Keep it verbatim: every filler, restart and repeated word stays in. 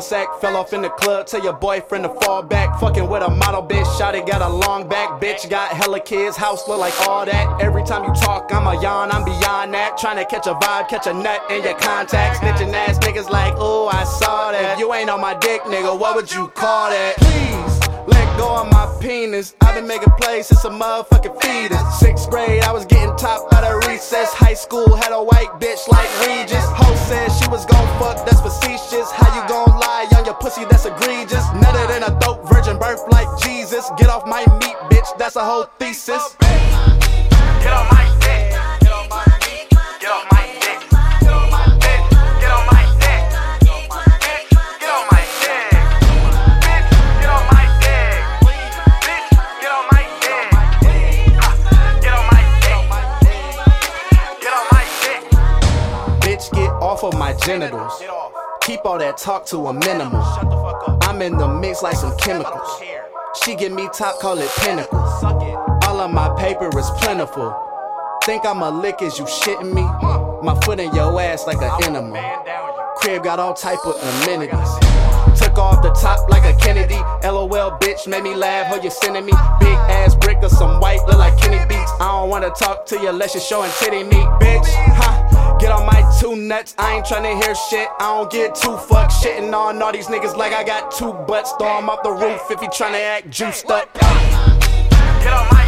sack. Fell off in the club, tell your boyfriend to fall back. Fucking with a model bitch, shawty got a long back. Bitch got hella kids, house look like all that. Every time you talk, I'm a yawn, I'm beyond that. Tryna catch a vibe, catch a nut in your contacts. Snitching ass niggas like, ooh, I saw that. If you ain't on my dick, nigga, what would you call that? Please, let go of my penis. I've been making plays since a motherfucking fetus. Sixth grade, I was getting top out of recess. High school, had a white bitch like Regis. Ho said she was gon' fuck, that's facetious. How you gon' lie on your pussy, that's egregious. Nutted in a dope virgin birth like Jesus. Get off my meat, bitch, that's a whole thesis. Get on my dick. Get on my dick. Get on my dick. Get on my dick. Get on my dick. Get on my dick. Get on my dick. Get on my dick. Get on my dick. Get on my dick. Bitch, get off of my genitals. Keep all that talk to a minimum. I'm in the mix like some chemicals. She give me top, call it pinnacle. All of my paper is plentiful. Think I'm a lick, is you shitting me? My foot in your ass like an enema. Crib got all type of amenities. Took off the top like a Kennedy. LOL bitch, made me laugh, how you sending me? Big ass brick or some white, look like Kenny Beats. I don't wanna talk to you unless you're showing titty meat, bitch. Huh? Get on my two nuts, I ain't tryna hear shit. I don't get too fucked, shitting on all these niggas like I got two butts. Throw him off the roof if he tryna act juiced up. Get on my